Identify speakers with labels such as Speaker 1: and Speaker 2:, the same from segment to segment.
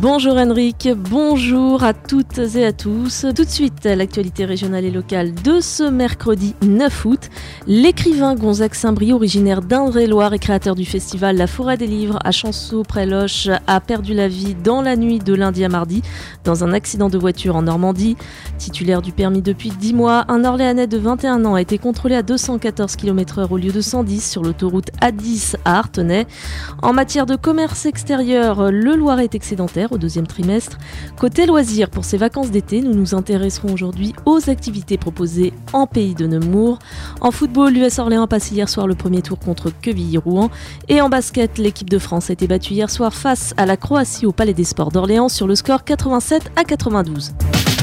Speaker 1: Bonjour Henrik, bonjour à toutes et à tous. Tout de suite, l'actualité régionale et locale de ce mercredi 9 août. L'écrivain Gonzague Saint-Brie, originaire d'Indre-et-Loire et créateur du festival La Forêt des Livres à Chanceaux-près-Loches, a perdu la vie dans la nuit de lundi à mardi dans un accident de voiture en Normandie. Titulaire du permis depuis 10 mois, un Orléanais de 21 ans a été contrôlé à 214 km/h au lieu de 110 sur l'autoroute A10 à Artenay. En matière de commerce extérieur, le Loiret est excédentaire au deuxième trimestre. Côté loisirs, pour ces vacances d'été, nous nous intéresserons aujourd'hui aux activités proposées en pays de Nemours. En football, l'US Orléans a passé hier soir le premier tour contre Quevilly-Rouen. Et en basket, l'équipe de France a été battue hier soir face à la Croatie au Palais des Sports d'Orléans sur le score 87-92.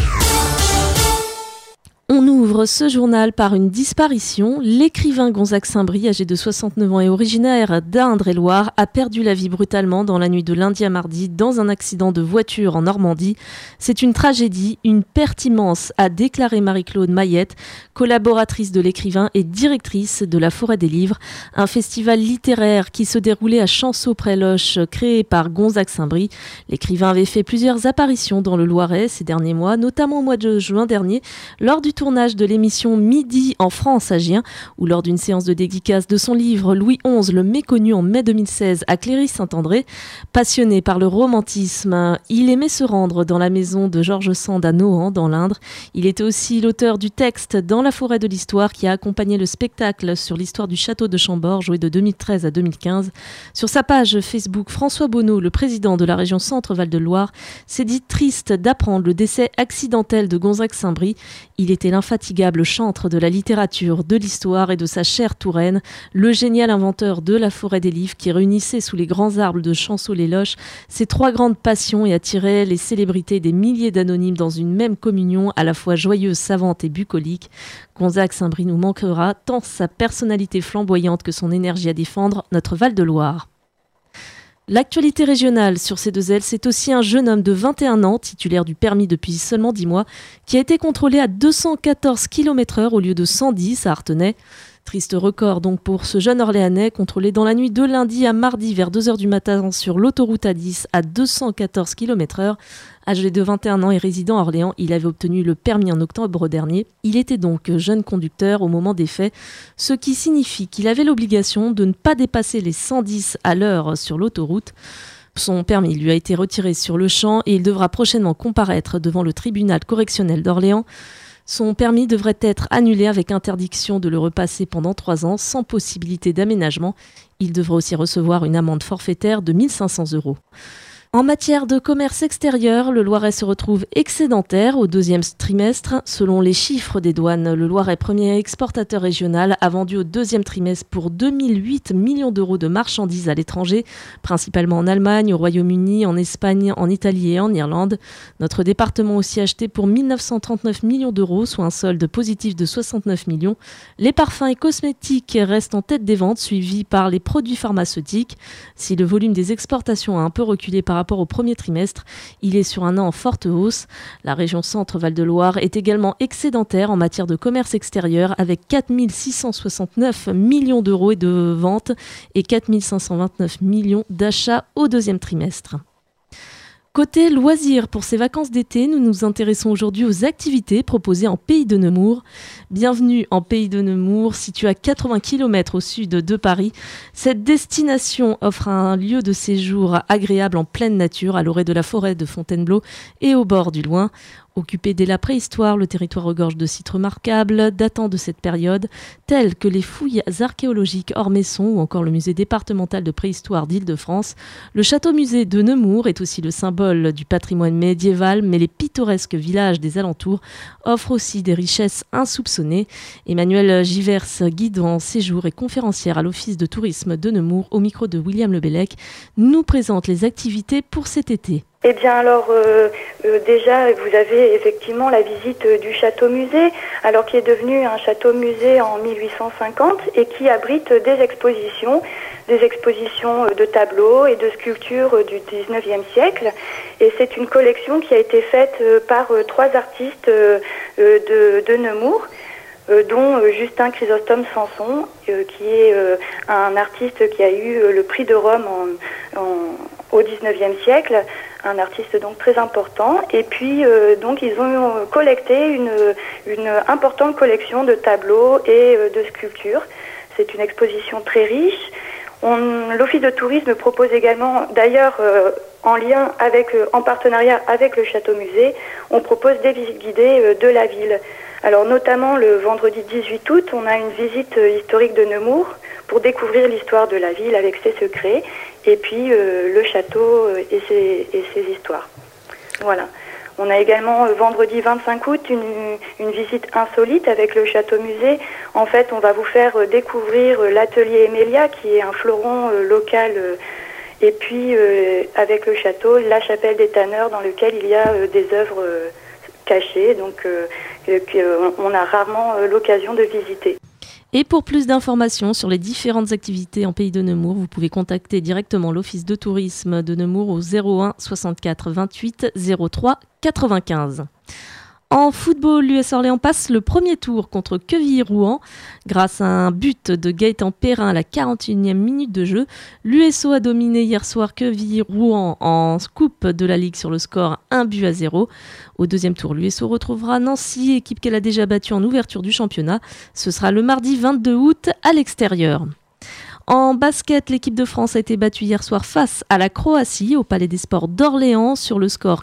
Speaker 1: On ouvre ce journal par une disparition. L'écrivain Gonzague Saint-Brie, âgé de 69 ans et originaire d'Indre-et-Loire, a perdu la vie brutalement dans la nuit de lundi à mardi dans un accident de voiture en Normandie. C'est une tragédie, une perte immense, a déclaré Marie-Claude Mayette, collaboratrice de l'écrivain et directrice de La Forêt des Livres, un festival littéraire qui se déroulait à Chanceaux-près-Loches, créé par Gonzague Saint-Brie. L'écrivain avait fait plusieurs apparitions dans le Loiret ces derniers mois, notamment au mois de juin dernier, lors du tournage de l'émission Midi en France à Gien, ou lors d'une séance de dédicace de son livre Louis XI, le méconnu en mai 2016 à Cléry-Saint-André. Passionné par le romantisme, il aimait se rendre dans la maison de Georges Sand à Nohant, dans l'Indre. Il était aussi l'auteur du texte Dans la forêt de l'histoire qui a accompagné le spectacle sur l'histoire du château de Chambord, joué de 2013 à 2015. Sur sa page Facebook, François Bonneau, le président de la région Centre-Val de Loire, s'est dit triste d'apprendre le décès accidentel de Gonzague Saint-Brie. Il était l'infatigable chantre de la littérature, de l'histoire et de sa chère Touraine, le génial inventeur de La Forêt des Livres qui réunissait sous les grands arbres de Chanceaux-les-Loches ses trois grandes passions et attirait les célébrités des milliers d'anonymes dans une même communion à la fois joyeuse, savante et bucolique. Gonzague Saint-Brie nous manquera tant sa personnalité flamboyante que son énergie à défendre notre Val-de-Loire. L'actualité régionale sur ces deux ailes, c'est aussi un jeune homme de 21 ans, titulaire du permis depuis seulement 10 mois, qui a été contrôlé à 214 km/h au lieu de 110 à Artenay. Triste record donc pour ce jeune Orléanais, contrôlé dans la nuit de lundi à mardi vers 2h du matin sur l'autoroute A10 à 214 km/h. Âgé de 21 ans et résident à Orléans, il avait obtenu le permis en octobre dernier. Il était donc jeune conducteur au moment des faits, ce qui signifie qu'il avait l'obligation de ne pas dépasser les 110 à l'heure sur l'autoroute. Son permis lui a été retiré sur le champ et il devra prochainement comparaître devant le tribunal correctionnel d'Orléans. Son permis devrait être annulé avec interdiction de le repasser pendant 3 ans sans possibilité d'aménagement. Il devrait aussi recevoir une amende forfaitaire de 1 500 €. En matière de commerce extérieur, le Loiret se retrouve excédentaire au deuxième trimestre. Selon les chiffres des douanes, le Loiret, premier exportateur régional, a vendu au deuxième trimestre pour 2008 millions d'euros de marchandises à l'étranger, principalement en Allemagne, au Royaume-Uni, en Espagne, en Italie et en Irlande. Notre département aussi a acheté pour 1939 millions d'euros, soit un solde positif de 69 millions. Les parfums et cosmétiques restent en tête des ventes, suivis par les produits pharmaceutiques. Si le volume des exportations a un peu reculé par rapport au premier trimestre, il est sur un an en forte hausse. La région Centre-Val de Loire est également excédentaire en matière de commerce extérieur avec 4 669 millions d'euros de ventes et 4 529 millions d'achats au deuxième trimestre. Côté loisirs, pour ces vacances d'été, nous nous intéressons aujourd'hui aux activités proposées en Pays de Nemours. Bienvenue en Pays de Nemours, situé à 80 km au sud de Paris. Cette destination offre un lieu de séjour agréable en pleine nature, à l'orée de la forêt de Fontainebleau et au bord du Loing. Occupé dès la préhistoire, le territoire regorge de sites remarquables datant de cette période, tels que les fouilles archéologiques Ormesson ou encore le musée départemental de préhistoire d'Île-de-France. Le château-musée de Nemours est aussi le symbole du patrimoine médiéval, mais les pittoresques villages des alentours offrent aussi des richesses insoupçonnées. Emmanuelle Givers, guide en séjour et conférencière à l'Office de tourisme de Nemours, au micro de William Lebellec, nous présente les activités pour cet été.
Speaker 2: Eh bien alors déjà vous avez effectivement la visite du château-musée, alors qui est devenu un château-musée en 1850 et qui abrite des expositions de tableaux et de sculptures du 19e siècle. Et c'est une collection qui a été faite par 3 artistes de Nemours, dont Justin Chrysostome Sanson, qui est un artiste qui a eu le prix de Rome au 19e siècle, un artiste donc très important. Et puis donc ils ont collecté une importante collection de tableaux et de sculptures. C'est une exposition très riche. L'Office de tourisme propose également, d'ailleurs en partenariat avec le Château-Musée, on propose des visites guidées de la ville. Alors notamment le vendredi 18 août, on a une visite historique de Nemours pour découvrir l'histoire de la ville avec ses secrets et puis le château et ses histoires. Voilà. On a également vendredi 25 août une visite insolite avec le Château-Musée. En fait, on va vous faire découvrir l'atelier Emelia qui est un fleuron local et puis avec le château, la chapelle des tanneurs dans lequel il y a des œuvres cachées, donc on a rarement l'occasion de visiter.
Speaker 1: Et pour plus d'informations sur les différentes activités en Pays de Nemours, vous pouvez contacter directement l'Office de tourisme de Nemours au 01 64 28 03 95. En football, l'US Orléans passe le premier tour contre Quevilly-Rouen. Grâce à un but de Gaëtan Perrin à la 41e minute de jeu, l'USO a dominé hier soir Quevilly-Rouen en coupe de la Ligue sur le score 1-0. Au deuxième tour, l'USO retrouvera Nancy, équipe qu'elle a déjà battue en ouverture du championnat. Ce sera le mardi 22 août à l'extérieur. En basket, l'équipe de France a été battue hier soir face à la Croatie au Palais des Sports d'Orléans sur le score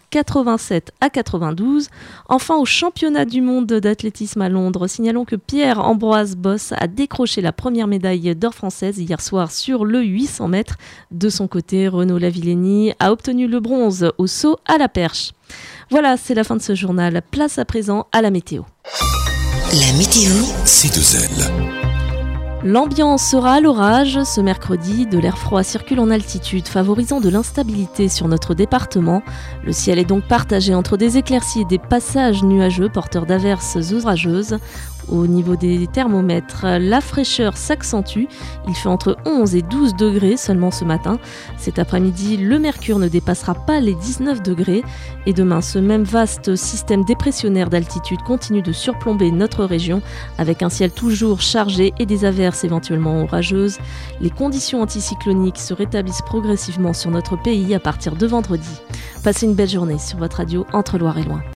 Speaker 1: 87-92. Enfin, au championnat du monde d'athlétisme à Londres, signalons que Pierre-Ambroise Boss a décroché la première médaille d'or française hier soir sur le 800 mètres. De son côté, Renaud Lavillenie a obtenu le bronze au saut à la perche. Voilà, c'est la fin de ce journal. Place à présent à la météo.
Speaker 3: La météo,
Speaker 4: C2L.
Speaker 1: L'ambiance sera à l'orage ce mercredi. De l'air froid circule en altitude, favorisant de l'instabilité sur notre département. Le ciel est donc partagé entre des éclaircies et des passages nuageux porteurs d'averses orageuses. Au niveau des thermomètres, la fraîcheur s'accentue. Il fait entre 11 et 12 degrés seulement ce matin. Cet après-midi, le mercure ne dépassera pas les 19 degrés. Et demain, ce même vaste système dépressionnaire d'altitude continue de surplomber notre région avec un ciel toujours chargé et des averses éventuellement orageuses. Les conditions anticycloniques se rétablissent progressivement sur notre pays à partir de vendredi. Passez une belle journée sur votre radio Entre Loire et Loin.